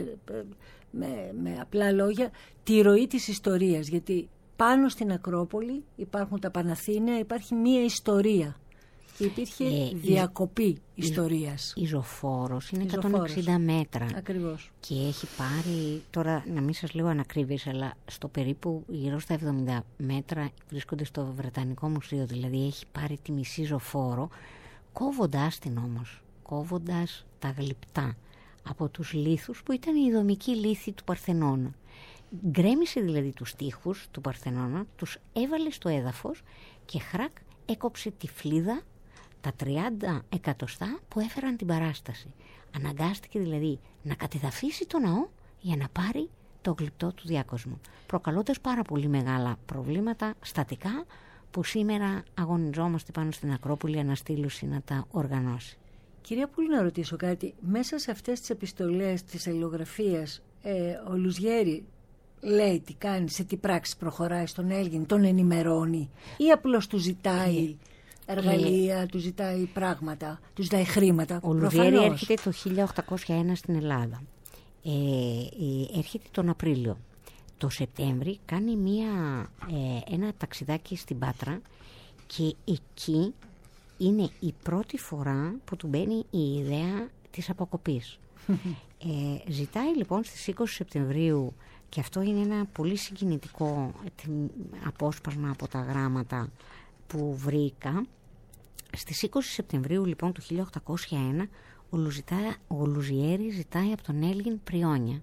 με απλά λόγια, τη ροή της ιστορίας. Γιατί πάνω στην Ακρόπολη υπάρχουν τα Παναθήναια, υπάρχει μία ιστορία. Και υπήρχε διακοπή ιστορίας. Η Ζωφόρος είναι 160 μέτρα. Ακριβώς. Και έχει πάρει, τώρα να μην σας λέω ανακρίβειες, αλλά στο περίπου γύρω στα 70 μέτρα βρίσκονται στο Βρετανικό Μουσείο. Δηλαδή έχει πάρει τη μισή Ζωφόρο, κόβοντάς την όμως, κόβοντας τα γλυπτά από τους λίθους που ήταν η δομική λίθη του Παρθενώνα. Γκρέμισε δηλαδή τους τοίχους του Παρθενώνα, τους έβαλε στο έδαφος και χρακ έκοψε τη φλίδα, τα 30 εκατοστά που έφεραν την παράσταση. Αναγκάστηκε δηλαδή να κατεδαφίσει το ναό για να πάρει το γλυπτό του διάκοσμου, προκαλώντας πάρα πολύ μεγάλα προβλήματα στατικά που σήμερα αγωνιζόμαστε πάνω στην Ακρόπολη αναστήλωση να τα οργανώσει. Κυρία Πούλη, να ρωτήσω κάτι. Μέσα σε αυτές τις επιστολές της αλληλογραφίας, ο Λουζιέρη λέει τι κάνει, σε τι πράξεις προχωράει στον Έλγιν, τον ενημερώνει ή απλώς του ζητάει εργαλεία, του ζητάει πράγματα, του ζητάει χρήματα? Ο Λουζιέρη έρχεται το 1801 στην Ελλάδα. Έρχεται τον Απρίλιο. Το Σεπτέμβρη κάνει ένα ταξιδάκι στην Πάτρα και εκεί είναι η πρώτη φορά που του μπαίνει η ιδέα της αποκοπής. Ζητάει λοιπόν στις 20 Σεπτεμβρίου, και αυτό είναι ένα πολύ συγκινητικό απόσπασμα από τα γράμματα που βρήκα. Στις 20 Σεπτεμβρίου λοιπόν του 1801 ο Λουζιέρη ζητάει από τον Έλγιν πριόνια.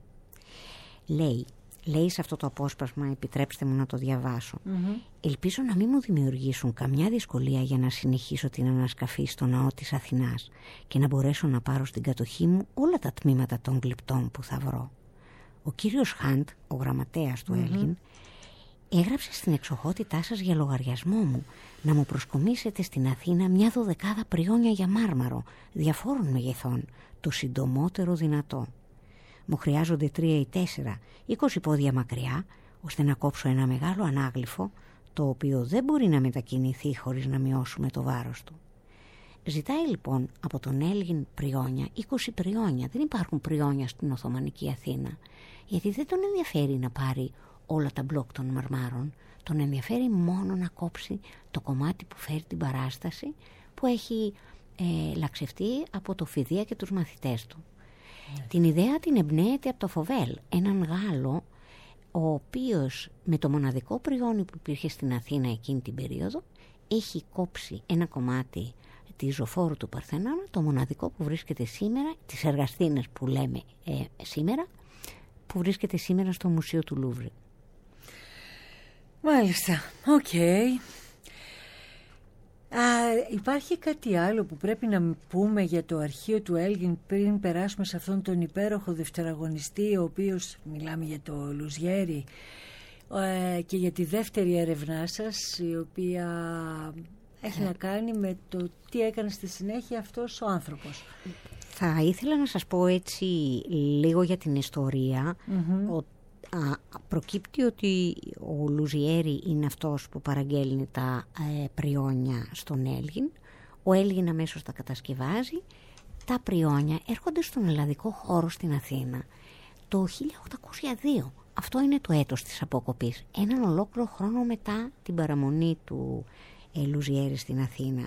Λέει σε αυτό το απόσπασμα, επιτρέψτε μου να το διαβάσω. Ελπίζω να μην μου δημιουργήσουν καμιά δυσκολία για να συνεχίσω την ανασκαφή στο ναό της Αθηνάς και να μπορέσω να πάρω στην κατοχή μου όλα τα τμήματα των γλυπτών που θα βρω. Ο κύριος Χαντ, ο γραμματέας του Έλγιν, έγραψε στην εξοχότητά σας για λογαριασμό μου να μου προσκομίσετε στην Αθήνα μια 12 πριόνια για μάρμαρο διαφόρων μεγεθών, το συντομότερο δυνατό. Μου χρειάζονται 3 ή 4, 20 πόδια μακριά, ώστε να κόψω ένα μεγάλο ανάγλυφο, το οποίο δεν μπορεί να μετακινηθεί χωρίς να μειώσουμε το βάρος του. Ζητάει λοιπόν από τον Έλγιν πριόνια, 20 πριόνια. Δεν υπάρχουν πριόνια στην Οθωμανική Αθήνα, γιατί δεν τον ενδιαφέρει να πάρει όλα τα μπλοκ των μαρμάρων. Τον ενδιαφέρει μόνο να κόψει το κομμάτι που φέρει την παράσταση, που έχει λαξευτεί από το Φιδία και τους μαθητές του. Την ιδέα την εμπνέεται από το Φοβέλ, έναν Γάλλο, ο οποίος με το μοναδικό πριόνι που υπήρχε στην Αθήνα εκείνη την περίοδο έχει κόψει ένα κομμάτι της Ζωφόρου του Παρθενώνα, το μοναδικό που βρίσκεται σήμερα, τις εργαστήνες που λέμε σήμερα, που βρίσκεται σήμερα στο Μουσείο του Λούβρη. Μάλιστα, οκ. Υπάρχει κάτι άλλο που πρέπει να πούμε για το αρχείο του Έλγιν πριν περάσουμε σε αυτόν τον υπέροχο δευτεραγωνιστή, ο οποίος, μιλάμε για το Λουζιέρη, και για τη δεύτερη έρευνά σας, η οποία έχει να κάνει με το τι έκανε στη συνέχεια αυτός ο άνθρωπος. Θα ήθελα να σας πω έτσι λίγο για την ιστορία. Προκύπτει ότι ο Λουζιέρη είναι αυτός που παραγγέλνει τα πριόνια στον Έλγιν. Ο Έλγιν αμέσως τα κατασκευάζει. Τα πριόνια έρχονται στον ελλαδικό χώρο στην Αθήνα το 1802. Αυτό είναι το έτος της αποκοπής. Έναν ολόκληρο χρόνο μετά την παραμονή του Λουζιέρη στην Αθήνα.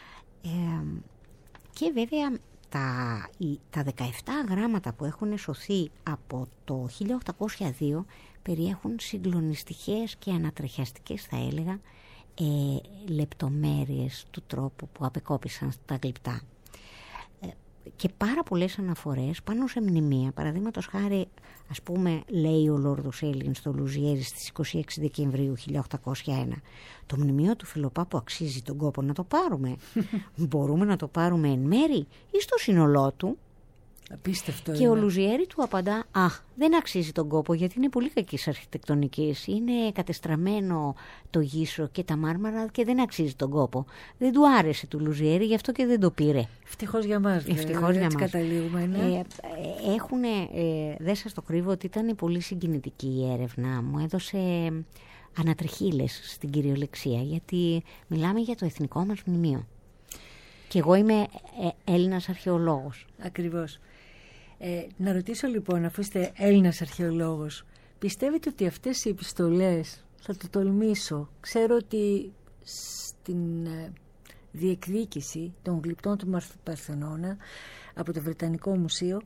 Και βέβαια τα 17 γράμματα που έχουν σωθεί από το 1802 περιέχουν συγκλονιστικές και ανατριχιαστικές, θα έλεγα, λεπτομέρειες του τρόπου που απεκόπησαν τα γλυπτά. Και πάρα πολλές αναφορές πάνω σε μνημεία. Παραδείγματος χάρη Ας πούμε, λέει ο Λόρδος Έλγιν στο Λουζιέρι στις 26 Δεκεμβρίου 1801, το μνημείο του Φιλοπάπου αξίζει τον κόπο να το πάρουμε. Μπορούμε να το πάρουμε εν μέρη ή στο σύνολό του? Απίστευτο. Και ο Λουζιέρι του απαντά, δεν αξίζει τον κόπο γιατί είναι πολύ κακής αρχιτεκτονικής, είναι κατεστραμμένο το γύσο και τα μάρμαρα και δεν αξίζει τον κόπο. Δεν του άρεσε του Λουζιέρι, γι' αυτό και δεν το πήρε. Ευτυχώς για μας. Ευτυχώς για μας. Καταλήγουμε, ναι. Δεν σας το κρύβω ότι ήταν πολύ συγκινητική η έρευνα. Μου έδωσε ανατριχύλες στην κυριολεξία, γιατί μιλάμε για το εθνικό μας μνημείο. Και εγώ είμαι Έλληνας αρχαιολόγος. Ακριβώς. Να ρωτήσω λοιπόν, αφού είστε Έλληνας αρχαιολόγος, πιστεύετε ότι αυτές οι επιστολές, θα το τολμήσω, ξέρω ότι στην διεκδίκηση των γλυπτών του Παρθενώνα από το Βρετανικό Μουσείο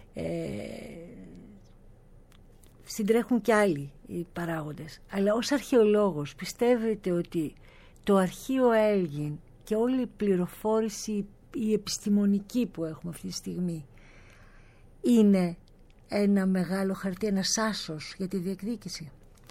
συντρέχουν κι άλλοι οι παράγοντες, αλλά ως αρχαιολόγος πιστεύετε ότι το αρχείο Έλγιν και όλη η πληροφόρηση η επιστημονική που έχουμε αυτή τη στιγμή είναι ένα μεγάλο χαρτί, ένα άσος για τη διεκδίκηση?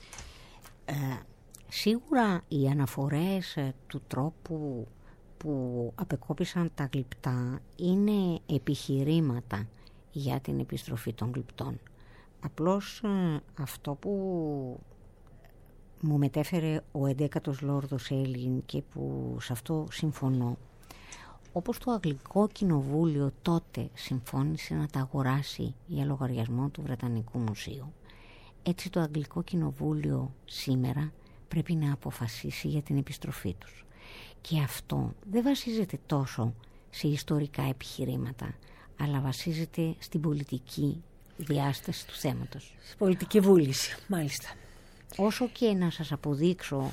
Σίγουρα οι αναφορές του τρόπου που απεκόπησαν τα γλυπτά είναι επιχειρήματα για την επιστροφή των γλυπτών. Απλώς αυτό που μου μετέφερε ο 11ος Λόρδος Έλγιν και που σε αυτό συμφωνώ, όπως το Αγγλικό Κοινοβούλιο τότε συμφώνησε να τα αγοράσει για λογαριασμό του Βρετανικού Μουσείου, έτσι το Αγγλικό Κοινοβούλιο σήμερα πρέπει να αποφασίσει για την επιστροφή τους. Και αυτό δεν βασίζεται τόσο σε ιστορικά επιχειρήματα, αλλά βασίζεται στην πολιτική διάσταση του θέματος. Πολιτική βούληση, μάλιστα. Όσο και να σας αποδείξω,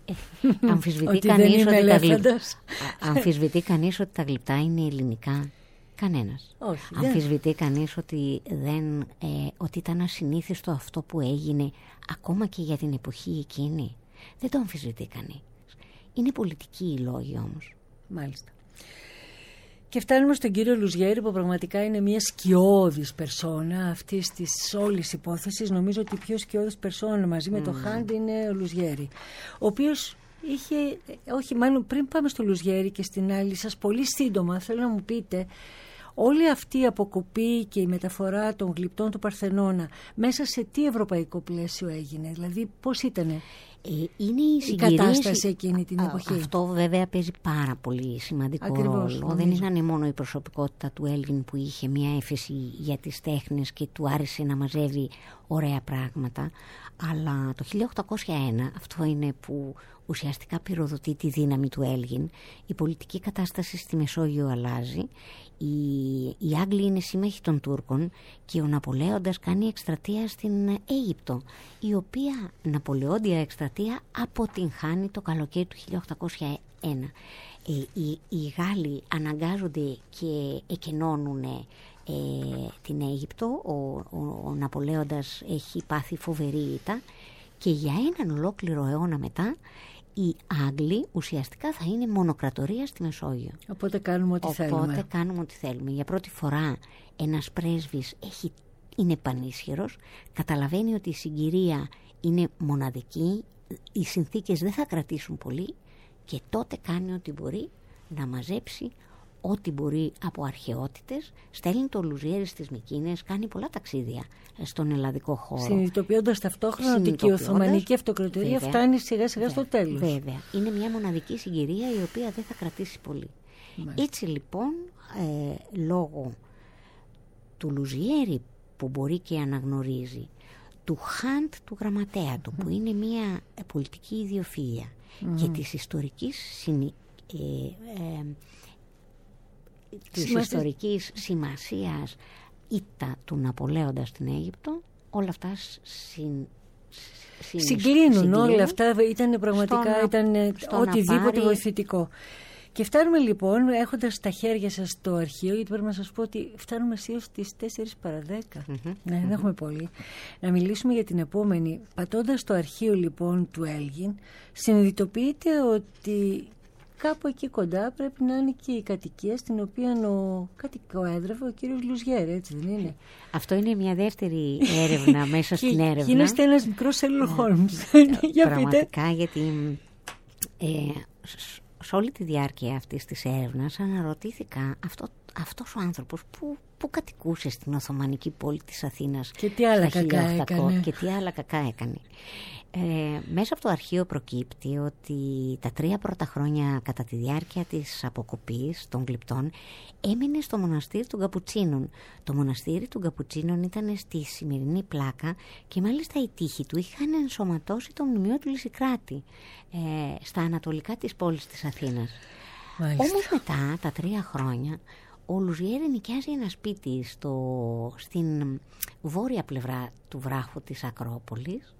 αμφισβητεί κανείς ότι τα γλυπτά είναι ελληνικά? Κανένας. Όχι, αμφισβητεί κανείς ότι, ότι ήταν ασυνήθιστο αυτό που έγινε ακόμα και για την εποχή εκείνη? Δεν το αμφισβητεί κανείς. Είναι πολιτικοί οι λόγοι όμως. Μάλιστα. Και φτάνουμε στον κύριο Λουζιέρι, που πραγματικά είναι μια σκιώδης περσόνα αυτής της όλης υπόθεσης. Νομίζω ότι η πιο σκιώδης περσόνα μαζί με το Χάντ είναι ο Λουζιέρι, ο οποίος είχε, όχι μάλλον πριν πάμε στο Λουζιέρι και στην άλλη σας, πολύ σύντομα θέλω να μου πείτε όλη αυτή η αποκοπή και η μεταφορά των γλυπτών του Παρθενώνα μέσα σε τι ευρωπαϊκό πλαίσιο έγινε, δηλαδή πώς ήτανε είναι η κατάσταση εκείνη την εποχή? Αυτό βέβαια παίζει πάρα πολύ σημαντικό Ακριβώς, ρόλο. νομίζω. Δεν ήταν μόνο η προσωπικότητα του Έλγιν που είχε μια έφεση για τις τέχνες και του άρεσε να μαζεύει ωραία πράγματα, αλλά το 1801, αυτό είναι που ουσιαστικά πυροδοτεί τη δύναμη του Έλγιν, η πολιτική κατάσταση στη Μεσόγειο αλλάζει, οι Άγγλοι είναι σύμμαχοι των Τούρκων και ο Ναπολέοντας κάνει εκστρατεία στην Αίγυπτο, η οποία ναπολεόντια εκστρατεία αποτυγχάνει το καλοκαίρι του 1801. Οι Γάλλοι αναγκάζονται και εκενώνουν την Αίγυπτο. Ο Ναπολέοντας έχει πάθει φοβερή ήττα και για έναν ολόκληρο αιώνα μετά οι Άγγλοι ουσιαστικά θα είναι μονοκρατορία στη Μεσόγειο. Οπότε κάνουμε ό,τι θέλουμε. Για πρώτη φορά ένας πρέσβης είναι πανίσχυρος, καταλαβαίνει ότι η συγκυρία είναι μοναδική, οι συνθήκες δεν θα κρατήσουν πολύ και τότε κάνει ό,τι μπορεί να μαζέψει ό,τι μπορεί από αρχαιότητες, στέλνει το Λουζιέρι στις Μυκήνες, κάνει πολλά ταξίδια στον ελλαδικό χώρο. Συνειδητοποιώντας ταυτόχρονα ότι και η Οθωμανική Αυτοκρατορία φτάνει σιγά σιγά στο τέλος. Βέβαια, είναι μια μοναδική συγκυρία η οποία δεν θα κρατήσει πολύ. Μάλιστα. Έτσι λοιπόν, λόγω του Λουζιέρι που μπορεί και αναγνωρίζει, του Χάντ του γραμματέα του που είναι μια πολιτική ιδιοφυΐα και της ιστορικής ιστορικής σημασίας ήττα του Ναπολέοντα στην Αίγυπτο, όλα αυτά συγκλίνουν όλα αυτά, ήταν πραγματικά οτιδήποτε βοηθητικό. Και φτάνουμε λοιπόν, έχοντας στα χέρια σας το αρχείο, γιατί πρέπει να σας πω ότι φτάνουμε έως τις 4 παρα 10. Ναι, δεν έχουμε πολύ. Να μιλήσουμε για την επόμενη. Πατώντας το αρχείο λοιπόν του Έλγιν, συνειδητοποιείτε ότι κάπου εκεί κοντά πρέπει να είναι και η κατοικία στην οποία κατοικοέδρευε ο κύριος Λουζιέρη, έτσι δεν είναι? Αυτό είναι μια δεύτερη έρευνα μέσα στην έρευνα. Γίνεστε ένας μικρός Sherlock Holmes. Για πραγματικά, γιατί σε όλη τη διάρκεια αυτής της έρευνας αναρωτήθηκα αυτός ο άνθρωπος που κατοικούσε στην Οθωμανική πόλη της Αθήνας και τι άλλα κακά έκανε. Και τι άλλα κακά έκανε. Μέσα από το αρχείο προκύπτει ότι τα 3 πρώτα χρόνια κατά τη διάρκεια της αποκοπής των γλυπτών έμεινε στο μοναστήρι των Καπουτσίνων. Το μοναστήρι των Καπουτσίνων ήταν στη σημερινή Πλάκα και μάλιστα οι τοίχοι του είχαν ενσωματώσει το μνημείο του Λυσικράτη στα ανατολικά της πόλης της Αθήνας. Όμως μετά τα 3 χρόνια ο Λουζιέρη νοικιάζει ένα σπίτι στην βόρεια πλευρά του βράχου της Ακρόπολης.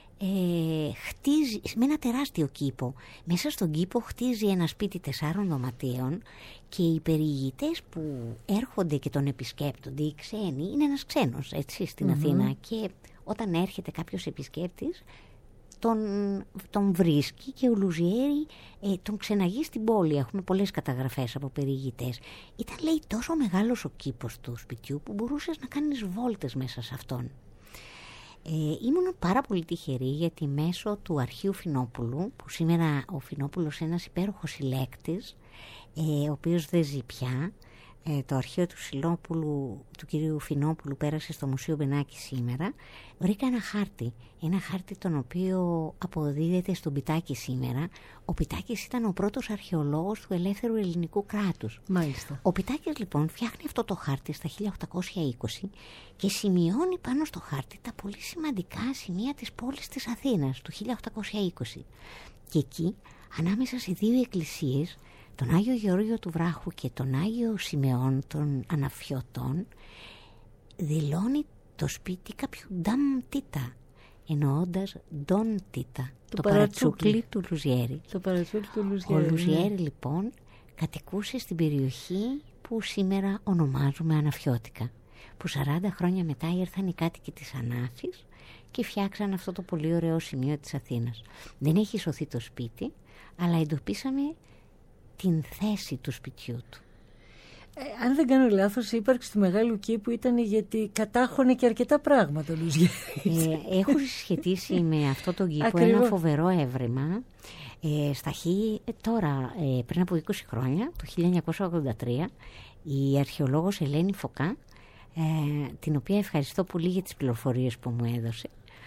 Χτίζει με ένα τεράστιο κήπο. Μέσα στον κήπο χτίζει ένα σπίτι 4 δωματίων και οι περιηγητές που έρχονται και τον επισκέπτονται, οι ξένοι, είναι ένας ξένος έτσι στην Αθήνα, και όταν έρχεται κάποιος επισκέπτης τον βρίσκει και ο Λουζιέρη τον ξεναγεί στην πόλη. Έχουμε πολλές καταγραφές από περιηγητές. Ήταν, λέει, τόσο μεγάλος ο κήπος του σπιτιού που μπορούσες να κάνεις βόλτες μέσα σε αυτόν. Ήμουν πάρα πολύ τυχερή, γιατί μέσω του αρχείου Φινόπουλου, που σήμερα ο Φινόπουλος είναι ένας υπέροχος συλλέκτης, ο οποίος δεν ζει πια, το αρχείο του κυρίου Φινόπουλου πέρασε στο Μουσείο Μπενάκη σήμερα, βρήκα ένα χάρτη τον οποίο αποδίδεται στον Πιτάκη σήμερα. Ο Πιτάκης ήταν ο πρώτος αρχαιολόγος του ελεύθερου ελληνικού κράτους. Μάλιστα. Ο Πιτάκης λοιπόν φτιάχνει αυτό το χάρτη στα 1820 και σημειώνει πάνω στο χάρτη τα πολύ σημαντικά σημεία της πόλης της Αθήνας του 1820. Και εκεί, ανάμεσα σε 2 εκκλησίες, τον Άγιο Γεώργιο του Βράχου και τον Άγιο Σιμεών των Αναφιωτών, δηλώνει το σπίτι κάποιου Νταμ Τίτα, εννοώντας Ντον Τίτα, το παρατσούκλι του Λουζιέρη. Ο Λουζιέρη λοιπόν κατοικούσε στην περιοχή που σήμερα ονομάζουμε Αναφιώτικα, που 40 χρόνια μετά ήρθαν οι κάτοικοι της Ανάφης και φτιάξαν αυτό το πολύ ωραίο σημείο της Αθήνας. Δεν έχει σωθεί το σπίτι, αλλά εντοπίσαμε την θέση του σπιτιού του. Αν δεν κάνω λάθος, η ύπαρξη του μεγάλου κήπου ήταν γιατί κατάχωνε και αρκετά πράγματα ο Λουζιέρης. Έχω συσχετίσει με αυτό το κήπο ένα φοβερό έβριμα. Τώρα, πριν από 20 χρόνια, το 1983, η αρχαιολόγος Ελένη Φωκά, την οποία ευχαριστώ πολύ για τις πληροφορίες που μου έδωσε,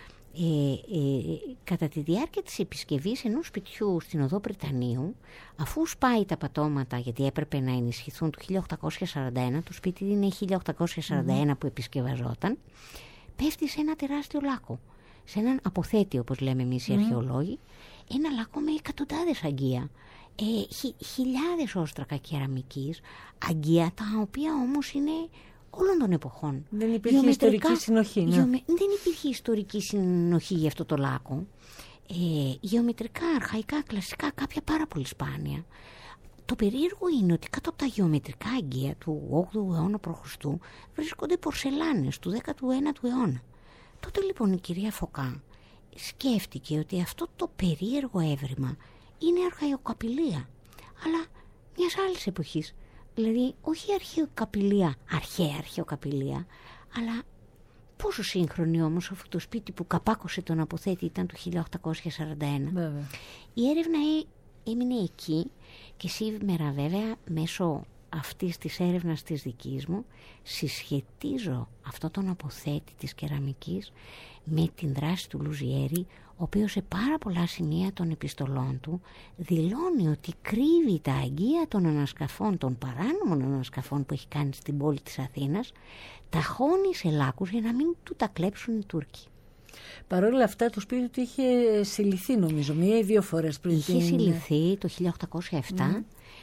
κατά τη διάρκεια της επισκευής ενός σπιτιού στην οδό Πριτανείου, αφού σπάει τα πατώματα, γιατί έπρεπε να ενισχυθούν το 1841, το σπίτι είναι 1841 που επισκευαζόταν, πέφτει σε ένα τεράστιο λάκκο, σε έναν αποθέτη, όπως λέμε εμείς οι αρχαιολόγοι, ένα λάκκο με εκατοντάδες αγκία, χιλιάδες όστρακα κεραμικής, αγκία τα οποία όμως είναι όλων των εποχών. Δεν υπήρχε ιστορική συνοχή. Δεν υπήρχε ιστορική συνοχή για αυτό το λάκκο. Γεωμετρικά, αρχαϊκά, κλασικά, κάποια πάρα πολύ σπάνια. Το περίεργο είναι ότι κάτω από τα γεωμετρικά αγκία του 8ου αιώνα π.Χ. βρίσκονται πορσελάνες του 19ου αιώνα. Τότε λοιπόν η κυρία Φωκά σκέφτηκε ότι αυτό το περίεργο έβριμα είναι αρχαιοκαπηλεία, αλλά μιας άλλης εποχής. Δηλαδή όχι αρχαία αρχαιοκαπηλεία, αλλά πόσο σύγχρονη όμως αυτό το σπίτι που καπάκωσε τον αποθέτη ήταν το 1841. Βέβαια. Η έρευνα έμεινε εκεί και σήμερα βέβαια μέσω αυτής της έρευνας της δικής μου συσχετίζω αυτό τον αποθέτη της κεραμικής με την δράση του Λουζιέρη, ο οποίος σε πάρα πολλά σημεία των επιστολών του δηλώνει ότι κρύβει τα αγκία των ανασκαφών, των παράνομων ανασκαφών που έχει κάνει στην πόλη της Αθήνας, τα χώνει σε λάκκους για να μην του τα κλέψουν οι Τούρκοι. Παρ' όλα αυτά το σπίτι του είχε συλληφθεί, νομίζω, 1 ή 2 φορές πριν. Είχε συλληφθεί το 1807.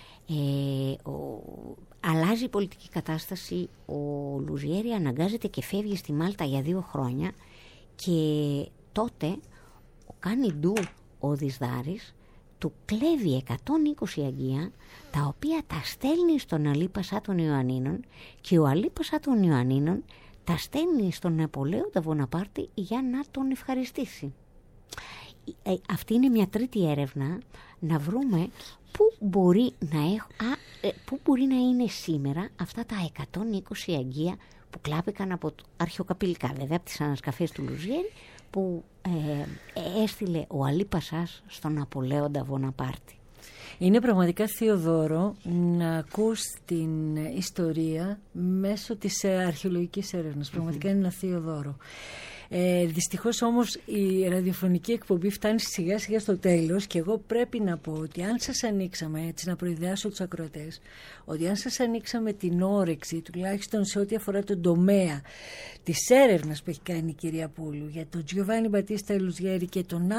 Αλλάζει η πολιτική κατάσταση. Ο Λουζιέρη αναγκάζεται και φεύγει στη Μάλτα για 2 χρόνια και τότε κάνει ντου ο Δυσδάρης, του κλέβει 120 αγκία, τα οποία τα στέλνει στον Αλή Πασά των Ιωαννίνων και ο Αλή Πασά των Ιωαννίνων τα στέλνει στον Ναπολέοντα Βοναπάρτη για να τον ευχαριστήσει. Αυτή είναι μια τρίτη έρευνα, να βρούμε πού μπορεί πού μπορεί να είναι σήμερα αυτά τα 120 αγγεία που κλάπηκαν από αρχαιοκαπηλικά, βέβαια από τις ανασκαφές του Λουζιέρη, που έστειλε ο Αλή Πασάς στον Ναπολέοντα Βοναπάρτη. Είναι πραγματικά θείο δώρο να ακούς την ιστορία μέσω της αρχαιολογικής έρευνας. Πραγματικά είναι ένα θείο δώρο. Δυστυχώς όμως η ραδιοφωνική εκπομπή φτάνει σιγά σιγά στο τέλος και εγώ πρέπει να πω ότι αν σας ανοίξαμε, έτσι να προειδεάσω τους ακροατές, ότι αν σας ανοίξαμε την όρεξη, τουλάχιστον σε ό,τι αφορά τον τομέα της έρευνας που έχει κάνει η κυρία Πούλου για τον Τζιοβάνι Μπατίστα Λουζιέρη και τον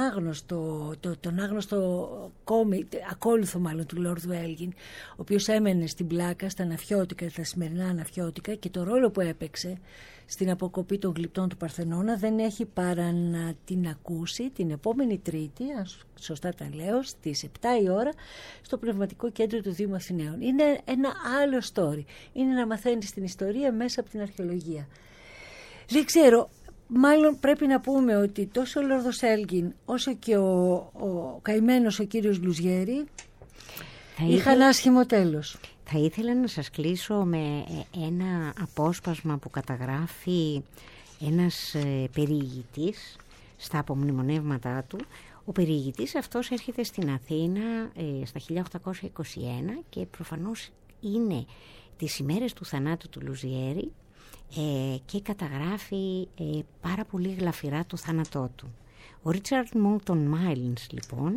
άγνωστο ακόλουθο μάλλον του Λόρδου Έλγιν, ο οποίος έμενε στην πλάκα, στα ναφιώτικα, τα σημερινά ναφιώτικα, και το ρόλο που έπαιξε στην αποκοπή των γλυπτών του Παρθενώνα, δεν έχει παρά να την ακούσει την επόμενη Τρίτη, αν σωστά τα λέω, στις 7 η ώρα στο Πνευματικό Κέντρο του Δήμου Αθηναίων. Είναι ένα άλλο story. Είναι να μαθαίνεις την ιστορία μέσα από την αρχαιολογία. Δεν ξέρω, μάλλον πρέπει να πούμε ότι τόσο ο Λόρδος Έλγιν όσο και ο καημένος ο κύριος Λουζιέρη είχαν άσχημο τέλος. Θα ήθελα να σας κλείσω με ένα απόσπασμα που καταγράφει ένας περιηγητής στα απομνημονεύματά του. Ο περιηγητής αυτός έρχεται στην Αθήνα στα 1821 και προφανώς είναι τις ημέρες του θανάτου του Λουζιέρη και καταγράφει πάρα πολύ γλαφυρά το θάνατό του. Ο Ρίτσαρντ Μόντον Μάιλνς λοιπόν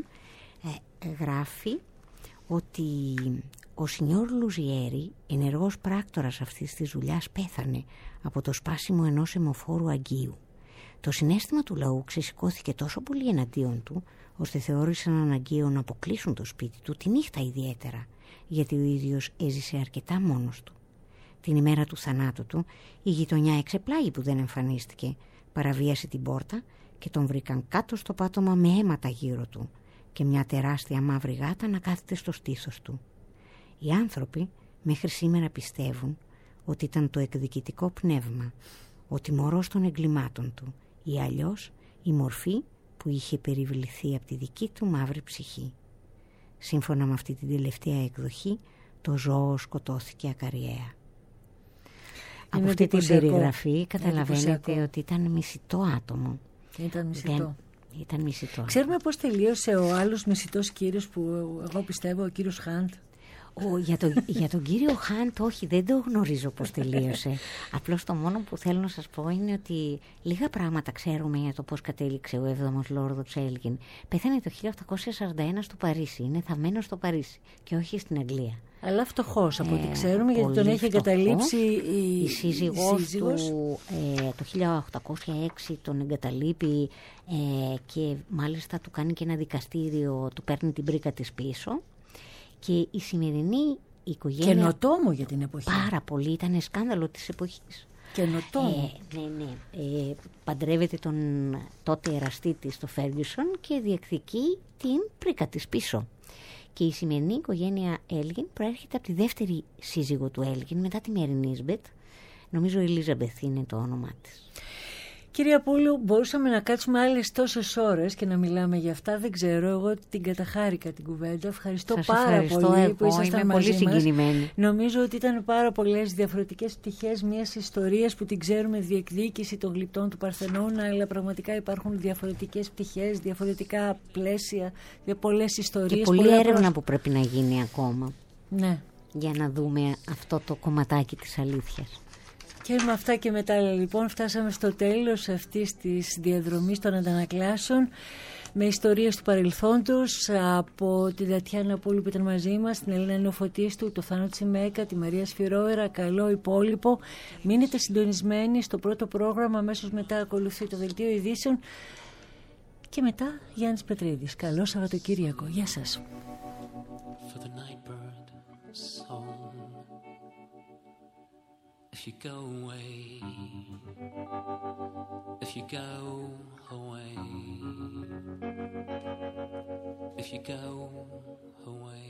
γράφει ότι ο Σινιόρ Λουζιέρη, ενεργός πράκτορας αυτής της δουλειάς, πέθανε από το σπάσιμο ενός αιμοφόρου αγγείου. Το συναίσθημα του λαού ξεσηκώθηκε τόσο πολύ εναντίον του, ώστε θεώρησαν αναγκαίο να αποκλείσουν το σπίτι του τη νύχτα ιδιαίτερα, γιατί ο ίδιος έζησε αρκετά μόνος του. Την ημέρα του θανάτου του, η γειτονιά εξεπλάγει που δεν εμφανίστηκε, παραβίασε την πόρτα και τον βρήκαν κάτω στο πάτωμα με αίματα γύρω του και μια τεράστια μαύρη γάτα να κάθεται στο στήθος του. Οι άνθρωποι μέχρι σήμερα πιστεύουν ότι ήταν το εκδικητικό πνεύμα, ο τιμωρός των εγκλημάτων του ή αλλιώς η μορφή που είχε περιβληθεί από τη δική του μαύρη ψυχή. Σύμφωνα με αυτή την τελευταία εκδοχή, το ζώο σκοτώθηκε ακαριαία. Από αυτή την περιγραφή καταλαβαίνετε ότι ήταν μισητό άτομο. Ήταν μισητό. Ήταν μισητό. Ξέρουμε πώς τελείωσε ο άλλος μισητός κύριος που εγώ πιστεύω, ο κύριος Χαντ. Για τον κύριο Χαντ όχι, δεν το γνωρίζω πώς τελείωσε. Απλώς το μόνο που θέλω να σας πω είναι ότι λίγα πράγματα ξέρουμε για το πώς κατέληξε ο 7ος Λόρδος Έλγιν. Πέθανε το 1841 στο Παρίσι, είναι θαμμένος στο Παρίσι και όχι στην Αγγλία. Αλλά φτωχός από ό,τι ξέρουμε, γιατί τον έχει εγκαταλείψει η σύζυγός του. Το 1806 τον εγκαταλείπει και μάλιστα του κάνει και ένα δικαστήριο, του παίρνει την πρίκα της πίσω. Και η σημερινή οικογένεια... Καινοτόμο για την εποχή. Πάρα πολύ, ήταν σκάνδαλο της εποχής. Καινοτόμο. Ναι. Παντρεύεται τον τότε εραστή της, το Φέργκιουσον, και διεκδικεί την πρίκα της πίσω. Και η σημερινή οικογένεια Έλγιν προέρχεται από τη δεύτερη σύζυγο του Έλγιν, μετά τη Μέρι Νίσμπετ. Νομίζω η Ελίζαμπεθ είναι το όνομά της. Κυρία Πούλου, μπορούσαμε να κάτσουμε άλλες τόσες ώρες και να μιλάμε για αυτά. Δεν ξέρω, εγώ την καταχάρηκα την κουβέντα. Ευχαριστώ πάρα πολύ που ήσασταν μαζί μας. Πολύ συγκινημένη. Νομίζω ότι ήταν πάρα πολλές διαφορετικές πτυχές μιας ιστορίας που την ξέρουμε, διεκδίκηση των γλυπτών του Παρθενώνα, αλλά πραγματικά υπάρχουν διαφορετικές πτυχές, διαφορετικά πλαίσια, πολλές ιστορίες. Και πολλή έρευνα που πρέπει να γίνει ακόμα. Ναι. Για να δούμε αυτό το κομματάκι της αλήθειας. Και με αυτά και μετά λοιπόν φτάσαμε στο τέλος αυτής της διαδρομής των αντανακλάσεων με ιστορίες του παρελθόντος από την Τατιάνα Πούλου που ήταν μαζί μας, την Ελένα Νεοφωτίστου, το Θάνο Τσιμέκα, τη Μαρία Σφυρόερα. Καλό υπόλοιπο. Μείνετε συντονισμένοι στο πρώτο πρόγραμμα, αμέσως μετά ακολουθεί το Δελτίο Ειδήσεων και μετά Γιάννης Πετρίδης. Καλό Σαββατοκύριακο. Γεια σας. If you go away, if you go away, if you go away,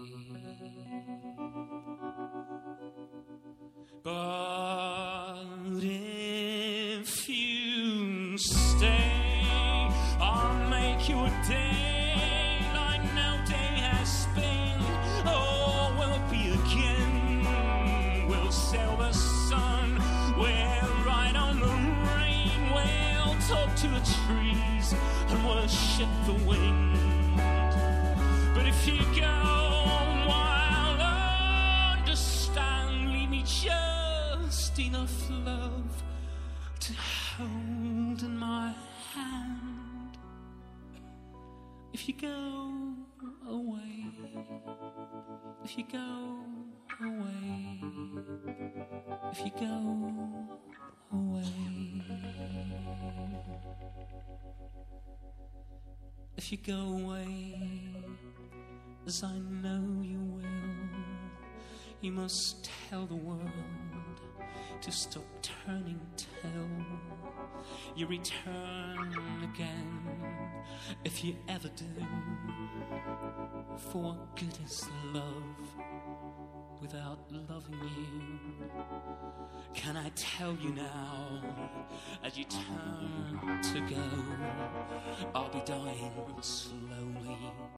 but if you stay, I'll make your day like no day has been. trees and worship the wind. But if you go wild, understand, leave me just enough love to hold in my hand. If you go away, if you go away, if you go away, if you go away, as I know you will, you must tell the world to stop turning till you return again, if you ever do. For what good is love without loving you? Can I tell you now, as you turn to go, I'll be dying slowly